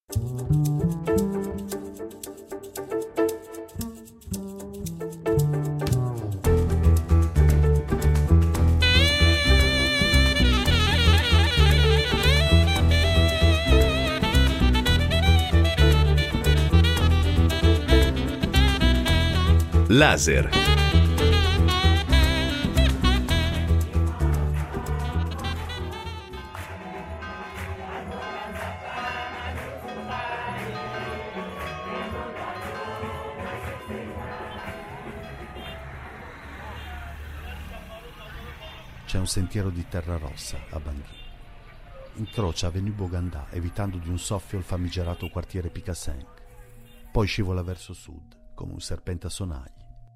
Laser. C'è un sentiero di terra rossa a Bangui. Incrocia Avenue Boganda, evitando di un soffio il famigerato quartiere Picassent. Poi scivola verso sud, come un serpente a sonagli.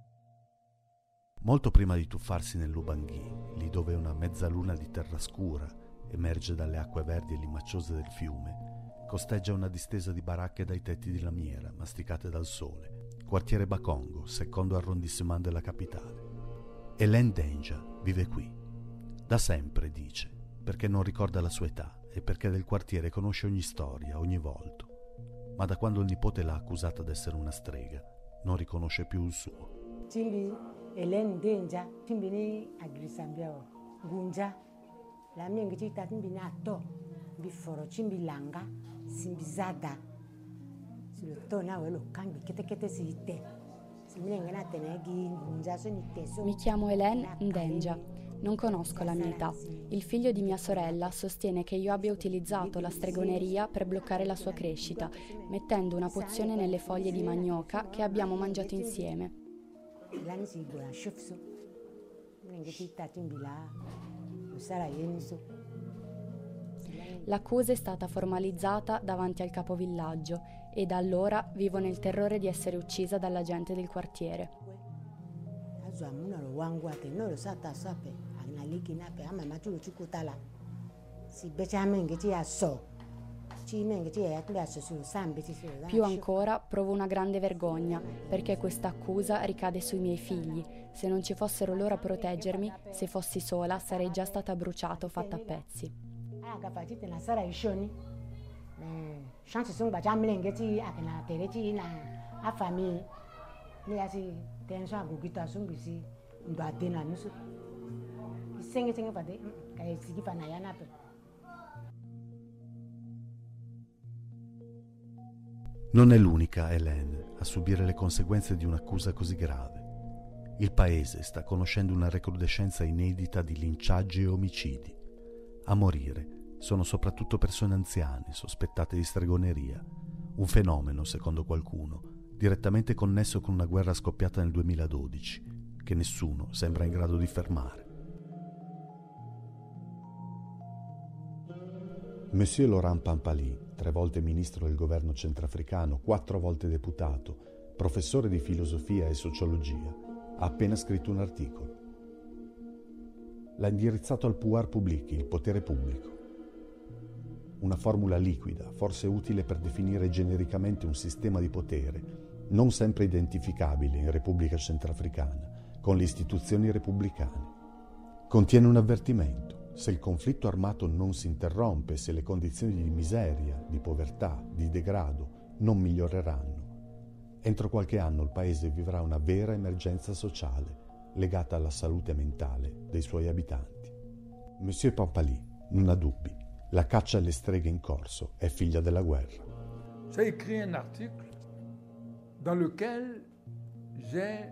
Molto prima di tuffarsi nell'Ubangui, lì dove una mezzaluna di terra scura emerge dalle acque verdi e limacciose del fiume, costeggia una distesa di baracche dai tetti di lamiera, masticate dal sole. Quartiere Bakongo, secondo arrondissement della capitale. Hélène Denja vive qui. Da sempre, dice, perché non ricorda la sua età e perché del quartiere conosce ogni storia, ogni volto. Ma da quando il nipote l'ha accusata d'essere una strega, non riconosce più il suo. Cimbi Hélène Denja, cimbi ni agrisambiao, gunja, la mia ngita cimbi ni ato, biforo cimbi langa, simbi zada, sulto na welo kangi kete siite. Mi chiamo Hélène Ndenja. Non conosco la mia età. Il figlio di mia sorella sostiene che io abbia utilizzato la stregoneria per bloccare la sua crescita, mettendo una pozione nelle foglie di manioca che abbiamo mangiato insieme. L'accusa è stata formalizzata davanti al capovillaggio e da allora vivo nel terrore di essere uccisa dalla gente del quartiere. Più ancora provo una grande vergogna perché questa accusa ricade sui miei figli. Se non ci fossero loro a proteggermi, se fossi sola sarei già stata bruciata o fatta a pezzi. Non è l'unica Hélène a subire le conseguenze di un'accusa così grave. Il paese sta conoscendo una recrudescenza inedita di linciaggi e omicidi. A morire sono soprattutto persone anziane, sospettate di stregoneria, un fenomeno, secondo qualcuno, direttamente connesso con una guerra scoppiata nel 2012, che nessuno sembra in grado di fermare. Monsieur Laurent Pampali, 3 volte ministro del governo centrafricano, 4 volte deputato, professore di filosofia e sociologia, ha appena scritto un articolo. L'ha indirizzato al pouvoir public, il potere pubblico. Una formula liquida, forse utile per definire genericamente un sistema di potere non sempre identificabile in Repubblica Centrafricana con le istituzioni repubblicane. Contiene un avvertimento: se il conflitto armato non si interrompe, se le condizioni di miseria, di povertà, di degrado non miglioreranno, entro qualche anno il paese vivrà una vera emergenza sociale legata alla salute mentale dei suoi abitanti. Monsieur Pampali non ha dubbi. La caccia alle streghe in corso è figlia della guerra. J'ai écrit un article dans lequel j'ai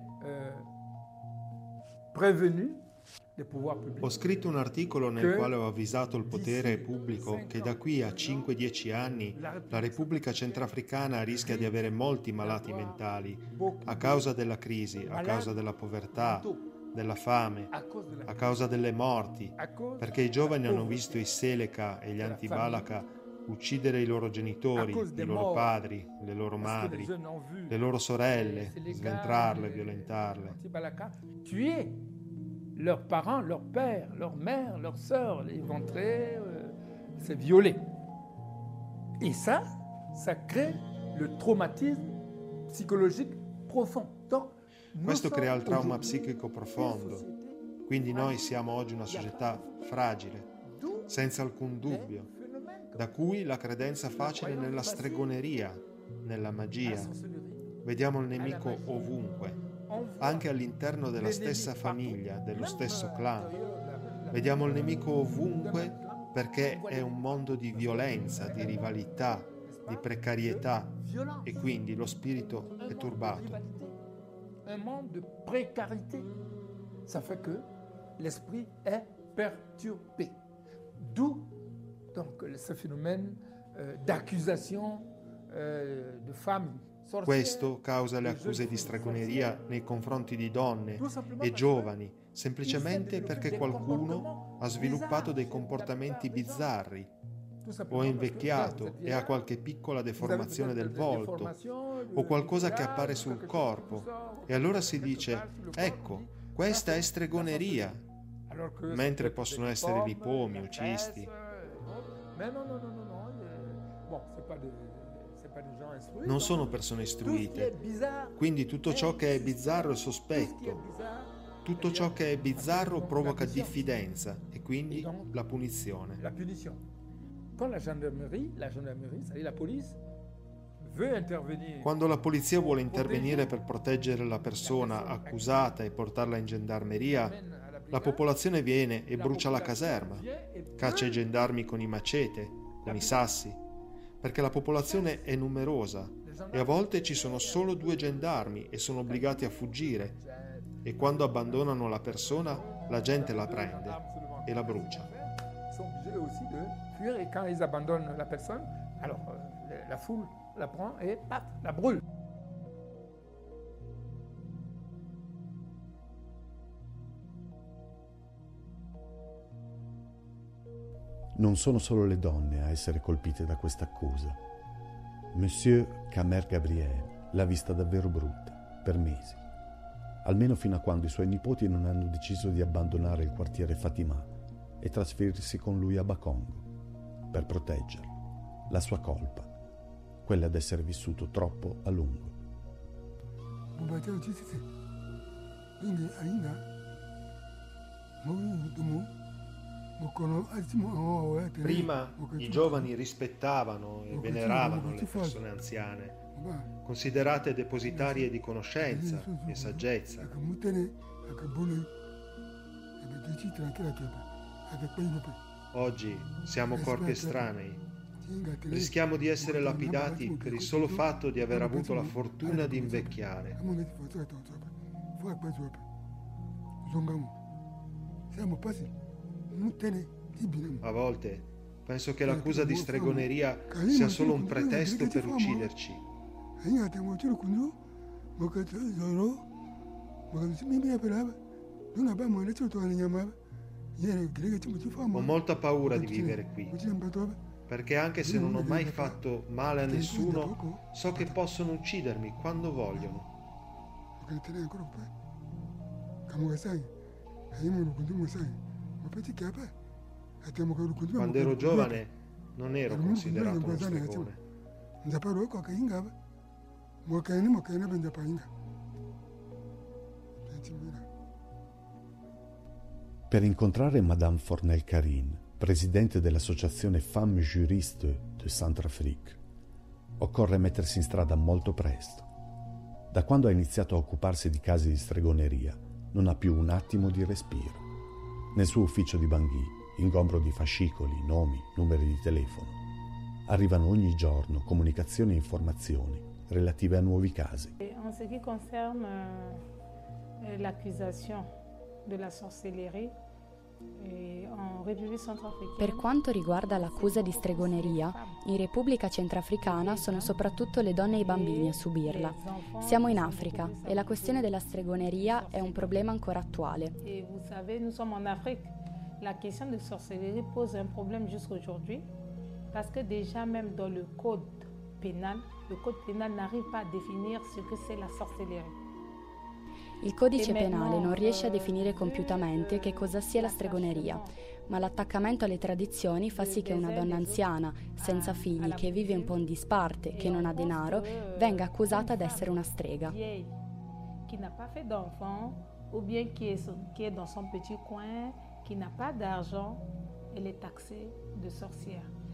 prévenu les pouvoirs publics. Ho scritto un articolo nel quale ho avvisato il potere pubblico che da qui a 5-10 anni la Repubblica Centrafricana rischia di avere molti malati mentali a causa della crisi, a causa della povertà, della fame, a causa delle morti, perché i giovani hanno visto i Seleka e gli Antibalaka uccidere i loro genitori, i loro padri, le loro madri, le loro sorelle, sventrarle, violentarle. Tuer leurs parents, leurs pères, leurs mères, leurs sœurs, les éventrer, c'est violer. Et ça crée le traumatisme psychologique profond. Donc, questo crea il trauma psichico profondo. Quindi noi siamo oggi una società fragile, senza alcun dubbio. Da cui la credenza facile nella stregoneria, nella magia. Vediamo il nemico ovunque, anche all'interno della stessa famiglia, dello stesso clan. Vediamo il nemico ovunque perché è un mondo di violenza, di rivalità, di precarietà e quindi lo spirito è turbato. Un mondo di precarietà. Ça fait que l'esprit est perturbé. D'où donc ce phénomène d'accusation de femmes. Questo causa le accuse di stregoneria nei confronti di donne e giovani, semplicemente perché qualcuno ha sviluppato dei comportamenti bizzarri, o è invecchiato e ha qualche piccola deformazione del volto, o qualcosa che appare sul corpo, e allora si dice, ecco, questa è stregoneria, mentre possono essere lipomi o cisti. Non sono persone istruite, quindi tutto ciò che è bizzarro è sospetto. Tutto ciò che è bizzarro provoca diffidenza e quindi la punizione. Quando la polizia vuole intervenire per proteggere la persona accusata e portarla in gendarmeria, la popolazione viene e brucia la caserma, caccia i gendarmi con i macete, con i sassi, perché la popolazione è numerosa e a volte ci sono solo 2 gendarmi e sono obbligati a fuggire, e quando abbandonano la persona la gente la prende e la brucia. Et quand ils abandonnent la personne, alors la foule la prend et paf, la brûle. Non sono solo le donne a essere colpite da questa accusa. Monsieur Camer Gabriel l'ha vista davvero brutta, per mesi. Almeno fino a quando i suoi nipoti non hanno deciso di abbandonare il quartiere Fatima e trasferirsi con lui a Bakongo per proteggerlo. La sua colpa, quella d'essere vissuto troppo a lungo. Prima i giovani rispettavano e veneravano le persone anziane, considerate depositarie di conoscenza e saggezza. Oggi siamo corpi estranei. Rischiamo di essere lapidati per il solo fatto di aver avuto la fortuna di invecchiare. A volte penso che l'accusa di stregoneria sia solo un pretesto per ucciderci. Ho molta paura di vivere qui, perché anche se non ho mai fatto male a nessuno, so che possono uccidermi quando vogliono. Quando ero giovane non ero considerato uno stregone. Per incontrare Madame Fornel Karin, presidente dell'associazione Femmes Juristes de Centrafrique, occorre mettersi in strada molto presto. Da quando ha iniziato a occuparsi di casi di stregoneria, non ha più un attimo di respiro. Nel suo ufficio di Bangui, ingombro di fascicoli, nomi, numeri di telefono, arrivano ogni giorno comunicazioni e informazioni relative a nuovi casi. En ce qui concerne l'accusation de la sorcellerie en République centrafricaine. Per quanto riguarda l'accusa di stregoneria, in Repubblica Centrafricana sono soprattutto le donne e i bambini a subirla. Siamo in Africa e la questione della stregoneria è un problema ancora attuale. Et vous savez, nous sommes en Afrique. La question de sorcellerie pose un problème jusqu'aujourd'hui parce que déjà même dans le code pénal n'arrive pas à définir ce que c'est la sorcellerie. Il codice penale non riesce a definire compiutamente che cosa sia la stregoneria, ma l'attaccamento alle tradizioni fa sì che una donna anziana, senza figli, che vive un po' in disparte, che non ha denaro, venga accusata d'essere una strega. Qui n'a pas fait d'enfant, ou bien qui est dans son petit coin, qui n'a pas d'argent, elle est taxée de sorcière.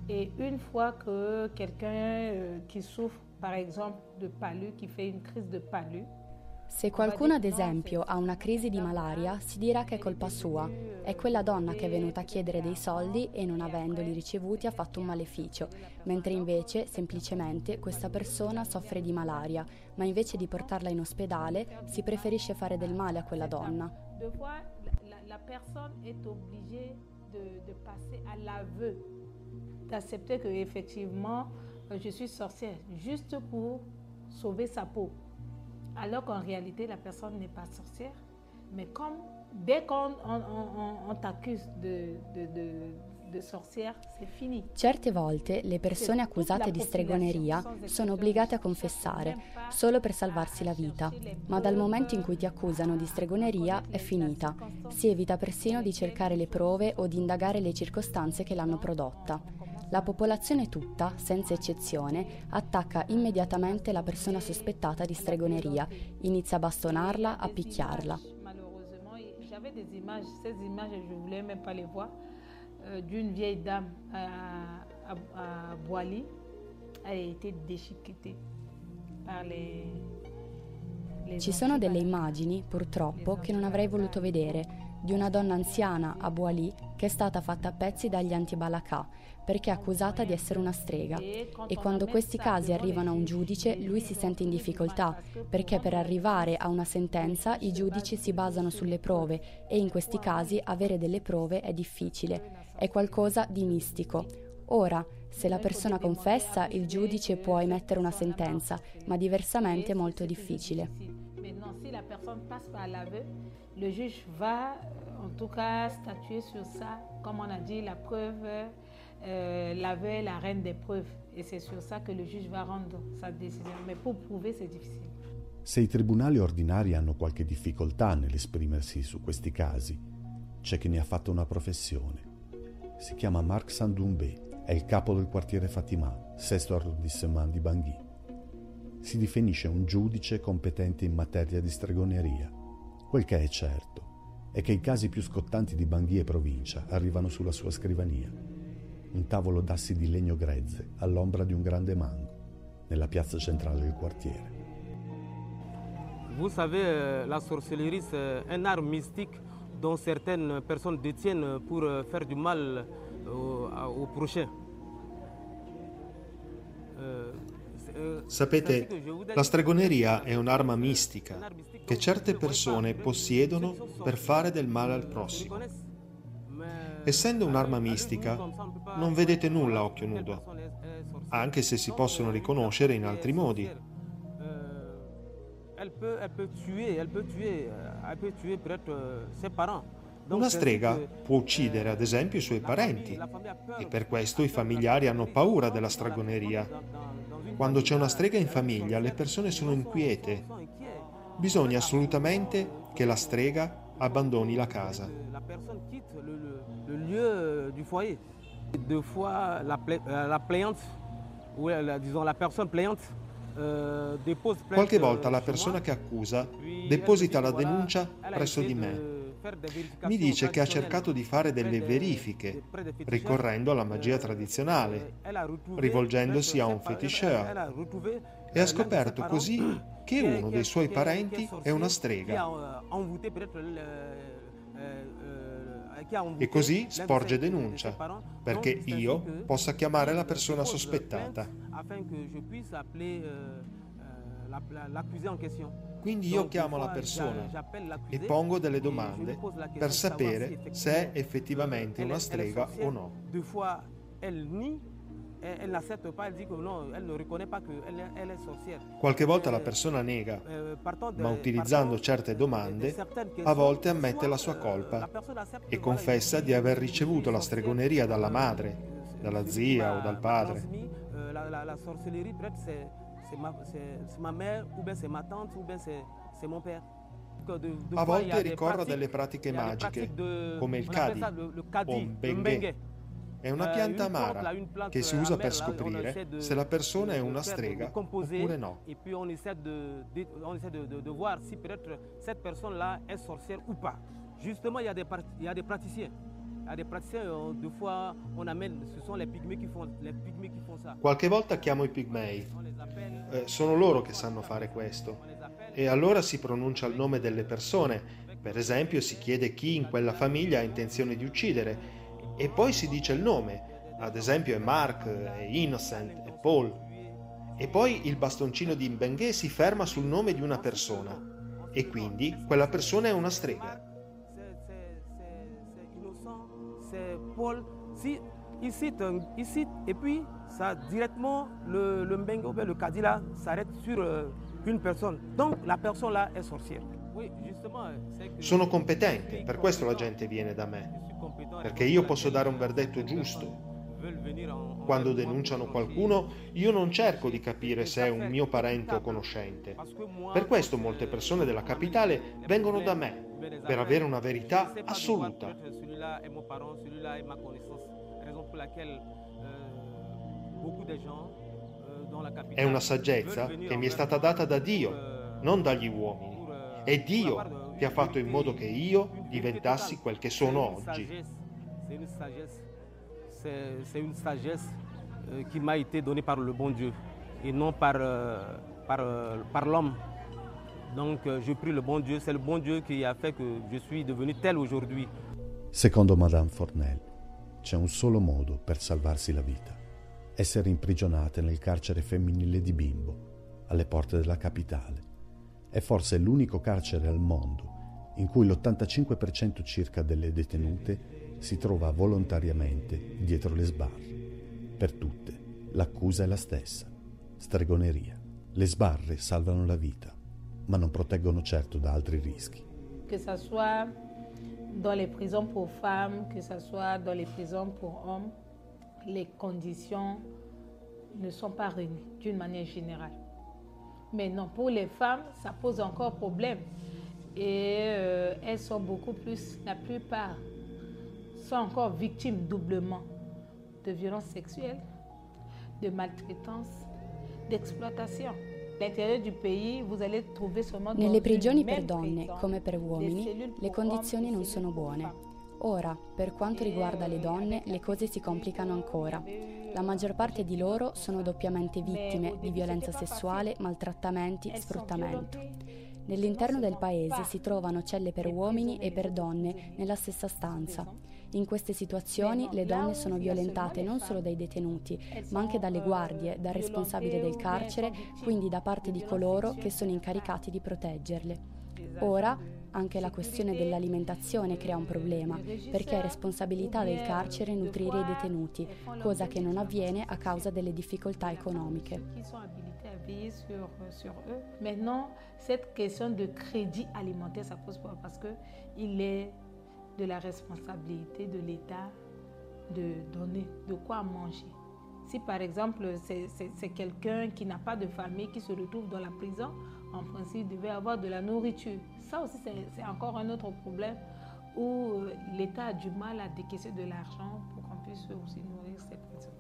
Et une fois que quelqu'un qui souffre, par exemple, de palu, qui fait une crise de palu, se qualcuno ad esempio ha una crisi di malaria, si dirà che è colpa sua. È quella donna che è venuta a chiedere dei soldi e non avendoli ricevuti ha fatto un maleficio, mentre invece semplicemente questa persona soffre di malaria, ma invece di portarla in ospedale si preferisce fare del male a quella donna. Deux fois, la personne est obligée de passer à l'aveu, d'accepter que effectivement je suis sorcière, juste pour sauver sa peau. Alors qu'en réalité, la personne n'est pas sorcière. Mais comme dès qu'on t'accuse de sorcière, c'est fini. Certe volte le persone accusate di stregoneria sono obbligate a confessare solo per salvarsi la vita, ma dal momento in cui ti accusano di stregoneria è finita. Si evita persino di cercare le prove o di indagare le circostanze che l'hanno prodotta. La popolazione tutta, senza eccezione, attacca immediatamente la persona sospettata di stregoneria, inizia a bastonarla, a picchiarla. Malheureusement, j'avais des images, ces images je voulais même pas les voir, d'une vieille dame à Boali, elle a été déchiquetée par les Ci sono delle immagini, purtroppo, che non avrei voluto vedere, di una donna anziana a Boali che è stata fatta a pezzi dagli anti-Balaka perché è accusata di essere una strega, e quando questi casi arrivano a un giudice lui si sente in difficoltà perché per arrivare a una sentenza i giudici si basano sulle prove e in questi casi avere delle prove è difficile, è qualcosa di mistico. Ora, se la persona confessa, il giudice può emettere una sentenza, ma diversamente è molto difficile. Maintenant, si la personne passe par l'aveu, le juge va en tout cas statuer sur ça. Comme on a dit, la preuve, l'aveu est la reine des preuves. Et c'est sur ça que le juge va rendre sa décision. Mais pour prouver, c'est difficile. Se i tribunali ordinari hanno qualche difficoltà nell'esprimersi su questi casi, c'è chi ne ha fatto una professione. Si chiama Marc Sandoumbe, è il capo del quartiere Fatima, sesto arrondissement di Bangui. Si definisce un giudice competente in materia di stregoneria. Quel che è certo è che i casi più scottanti di Bangui e provincia arrivano sulla sua scrivania. Un tavolo d'assi di legno grezze all'ombra di un grande mango, nella piazza centrale del quartiere. Vous savez, la sorcellerie, c'est un art mystique dont certaines personnes détiennent pour faire du mal au prochain. Sapete, la stregoneria è un'arma mistica che certe persone possiedono per fare del male al prossimo. Essendo un'arma mistica, non vedete nulla a occhio nudo, anche se si possono riconoscere in altri modi. Una strega può uccidere ad esempio i suoi parenti e per questo i familiari hanno paura della stregoneria. Quando c'è una strega in famiglia le persone sono inquiete. Bisogna assolutamente che la strega abbandoni la casa. Qualche volta la persona che accusa deposita la denuncia presso di me. Mi dice che ha cercato di fare delle verifiche, ricorrendo alla magia tradizionale, rivolgendosi a un féticheur, e ha scoperto così che uno dei suoi parenti è una strega. E così sporge denuncia, perché io possa chiamare la persona sospettata. Quindi io chiamo la persona e pongo delle domande per sapere se è effettivamente una strega o no. Qualche volta la persona nega, ma utilizzando certe domande, a volte ammette la sua colpa e confessa di aver ricevuto la stregoneria dalla madre, dalla zia o dal padre. A volte ricorre a delle pratiche magiche, come il Kadi o Mbenge. È una pianta amara che si usa per scoprire se la persona è una strega oppure no. Qualche volta chiamo i pigmei. Sono loro che sanno fare questo. E allora si pronuncia il nome delle persone. Per esempio si chiede chi in quella famiglia ha intenzione di uccidere. E poi si dice il nome. Ad esempio è Mark, è Innocent, è Paul. E poi il bastoncino di Mbengue si ferma sul nome di una persona. E quindi quella persona è una strega. C'est Paul. Si il cite et puis ça directement le Mbengue ou le Kadila s'arrête sur une personne. Donc la personne là est sorcière. Oui, justement, sono competente, per questo la gente viene da me. Perché io posso dare un verdetto giusto. Quando denunciano qualcuno, io non cerco di capire se è un mio parente o conoscente. Per questo molte persone della capitale vengono da me, per avere una verità assoluta. È una saggezza che mi è stata data da Dio, non dagli uomini. È Dio che ha fatto in modo che io diventassi quel che sono oggi. C'est une sagesse qui m'a été donnée par le bon Dieu et non par l'homme. Donc je prie le bon Dieu, c'est le bon Dieu qui a fait que je suis devenu tel aujourd'hui. Secondo Madame Fornel, c'è un solo modo per salvarsi la vita: essere imprigionate nel carcere femminile di Bimbo, alle porte della capitale. È forse l'unico carcere al mondo in cui l'85% circa delle detenute si trova volontariamente dietro le sbarre. Per tutte, l'accusa è la stessa: stregoneria. Le sbarre salvano la vita, ma non proteggono certo da altri rischi. Que ça soit dans les prisons pour femmes, que ça soit dans les prisons pour hommes, les conditions ne sont pas réunies d'une manière générale. Mais non, pour les femmes, ça pose encore problème. Et elles sont beaucoup plus, la plupart, sont encore victimes doublement de violences sexuelles, de maltraitance, d'exploitation. All'interno del pays, vous allez trouver seulement nelle prigioni per donne, come per uomini, le condizioni non sono buone. Ora, per quanto riguarda le donne, le cose si complicano ancora. La maggior parte di loro sono doppiamente vittime di violenza sessuale, maltrattamenti, sfruttamento. Nell'interno del paese si trovano celle per uomini e per donne nella stessa stanza. In queste situazioni le donne sono violentate non solo dai detenuti, ma anche dalle guardie, dal responsabile del carcere, quindi da parte di coloro che sono incaricati di proteggerle. Ora anche la questione dell'alimentazione crea un problema, perché è responsabilità del carcere nutrire i detenuti, cosa che non avviene a causa delle difficoltà economiche. Sur eux. Maintenant, cette question de crédit alimentaire, ça pose problème parce qu'il est de la responsabilité de l'État de donner de quoi manger. Si par exemple c'est quelqu'un qui n'a pas de famille qui se retrouve dans la prison, en principe il devait avoir de la nourriture. Ça aussi c'est encore un autre problème où l'État a du mal à décaisser de l'argent pour qu'on puisse aussi nourrir ces prisonniers.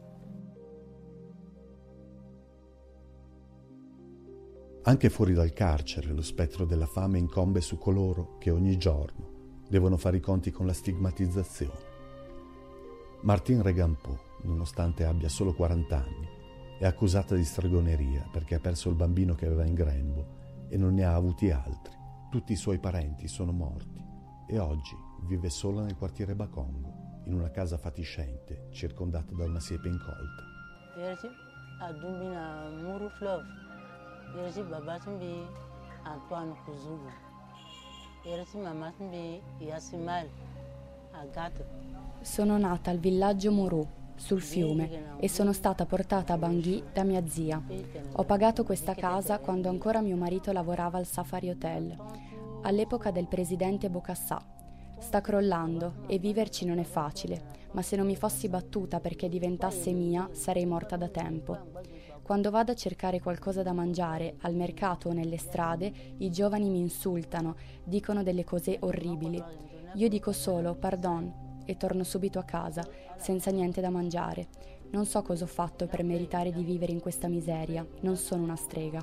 Anche fuori dal carcere lo spettro della fame incombe su coloro che ogni giorno devono fare i conti con la stigmatizzazione. Martine Regampeau, nonostante abbia solo 40 anni, è accusata di stregoneria perché ha perso il bambino che aveva in grembo e non ne ha avuti altri. Tutti i suoi parenti sono morti e oggi vive sola nel quartiere Bakongo, in una casa fatiscente circondata da una siepe incolta. Yersi babatumbi Antoine Kuzubu. Yersi mamatumbi Yasimal Agathe. Sono nata al villaggio Mourou, sul fiume, e sono stata portata a Bangui da mia zia. Ho pagato questa casa quando ancora mio marito lavorava al Safari Hotel, all'epoca del presidente Bokassa. Sta crollando e viverci non è facile, ma se non mi fossi battuta perché diventasse mia, sarei morta da tempo. Quando vado a cercare qualcosa da mangiare al mercato o nelle strade, i giovani mi insultano, dicono delle cose orribili. Io dico solo pardon e torno subito a casa, senza niente da mangiare. Non so cosa ho fatto per meritare di vivere in questa miseria, non sono una strega.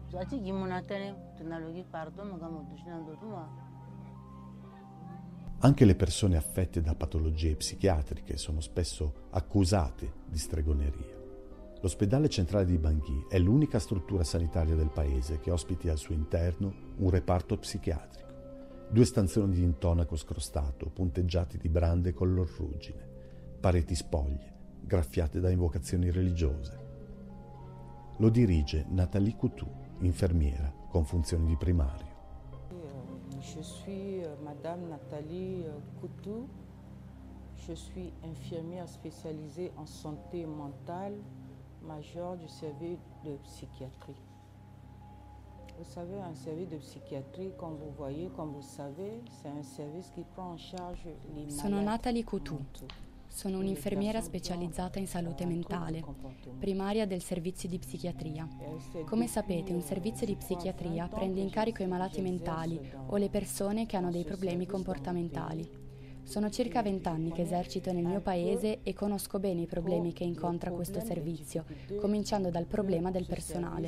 Anche le persone affette da patologie psichiatriche sono spesso accusate di stregoneria. L'ospedale centrale di Bangui è l'unica struttura sanitaria del paese che ospiti al suo interno un reparto psichiatrico. 2 stanzoni di intonaco scrostato, punteggiati di brande color ruggine, pareti spoglie, graffiate da invocazioni religiose. Lo dirige Nathalie Coutou, infermiera con funzioni di primario. Je suis Madame Nathalie Coutou. Je suis infirmière spécialisée en santé mentale, majeure du service de psychiatrie. Vous savez, un service de psychiatrie, comme vous voyez, comme vous savez, c'est un service qui prend en charge les malades. Sono Nathalie Coutou. Sono un'infermiera specializzata in salute mentale, primaria del servizio di psichiatria. Come sapete, un servizio di psichiatria prende in carico i malati mentali o le persone che hanno dei problemi comportamentali. Sono circa 20 anni che esercito nel mio paese e conosco bene i problemi che incontra questo servizio, cominciando dal problema del personale.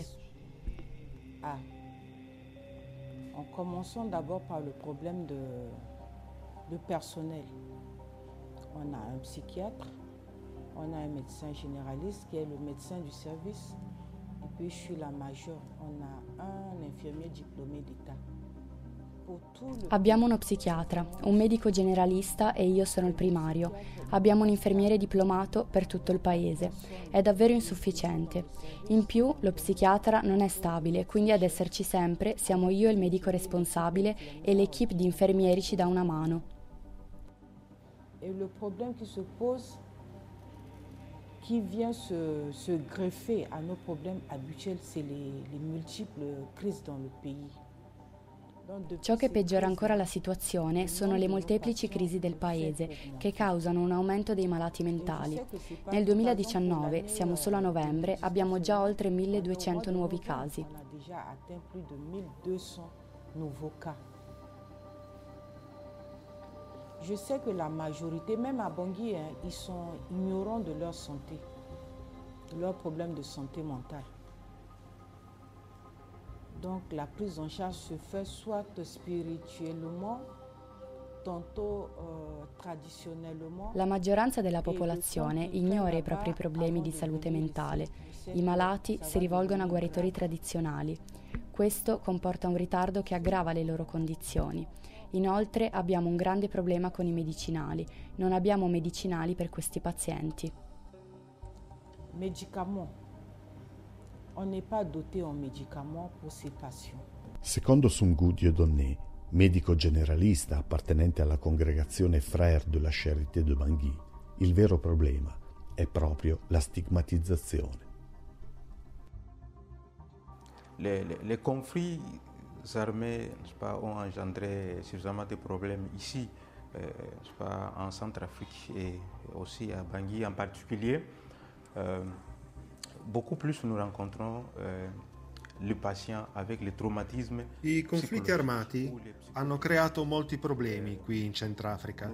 Commençons d'abord par le problème de personnel. On a un psychiatre, on a un médecin généraliste qui est le médecin du service, et puis je suis la majeure. On a un infirmier diplômé d'État. Abbiamo uno psichiatra, un medico generalista e io sono il primario. Abbiamo un infermiere diplomato per tutto il paese. È davvero insufficiente. In più, lo psichiatra non è stabile, quindi ad esserci sempre siamo io il medico responsabile e l'equipe di infermieri ci dà una mano. Et le problème qui se pose, qui vient se greffer à nos problèmes habituels, c'est les multiples crises dans le pays. Ciò che peggiora ancora la situazione sono le molteplici crisi del paese che causano un aumento dei malati mentali. Nel 2019, siamo solo a novembre, abbiamo già oltre 1200 nuovi casi. Je sais que la majorité, même à Bangui, ils sont ignorants de leur santé, de leurs problèmes de santé mentale. Donc la prise en charge se fait soit spirituellement, tantôt traditionnellement. La maggioranza della popolazione ignora i propri problemi di salute mentale. I malati si rivolgono a guaritori tradizionali. Questo comporta un ritardo che aggrava le loro condizioni. Inoltre abbiamo un grande problema con i medicinali. Non abbiamo medicinali per questi pazienti. Médicaments. On n'est pas doté en médicaments pour ces patients. Secondo Sungu Dieudonné, medico generalista appartenente alla congregazione Frères de la Charité de Bangui, il vero problema è proprio la stigmatizzazione. Les conflits armés ont engendré suffisamment de problèmes ici, en Centrafrique et aussi à Bangui en particulier. Beaucoup plus nous rencontrons les patients avec les traumatismes. I conflitti armati hanno creato molti problemi qui in Centrafrica.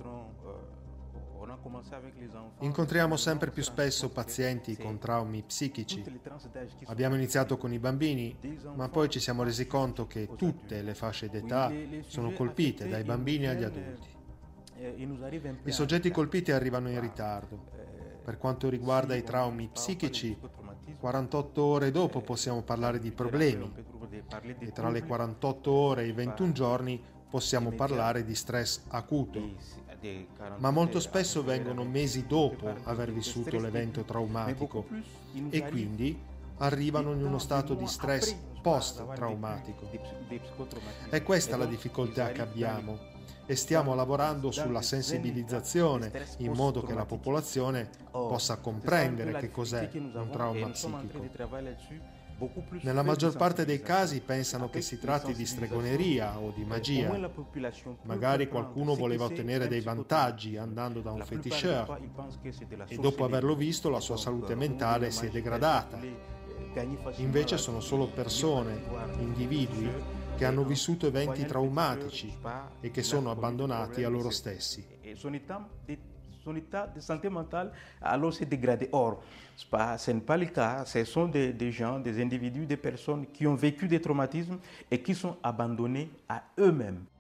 Incontriamo sempre più spesso pazienti con traumi psichici. Abbiamo iniziato con i bambini, ma poi ci siamo resi conto che tutte le fasce d'età sono colpite, dai bambini agli adulti. I soggetti colpiti arrivano in ritardo. Per quanto riguarda i traumi psichici, 48 ore dopo possiamo parlare di problemi e tra le 48 ore e i 21 giorni possiamo parlare di stress acuto. Ma molto spesso vengono mesi dopo aver vissuto l'evento traumatico e quindi arrivano in uno stato di stress post-traumatico. È questa la difficoltà che abbiamo e stiamo lavorando sulla sensibilizzazione in modo che la popolazione possa comprendere che cos'è un trauma psichico. Nella maggior parte dei casi pensano che si tratti di stregoneria o di magia. Magari qualcuno voleva ottenere dei vantaggi andando da un féticheur e dopo averlo visto la sua salute mentale si è degradata. Invece sono solo persone, individui che hanno vissuto eventi traumatici e che sono abbandonati a loro stessi. son état de santé mentale alors s'est dégradé. Or, ce n'est pas le cas. Ce sont des gens, des individus, des personnes qui ont vécu des traumatismes et qui sont abandonnés à eux-mêmes.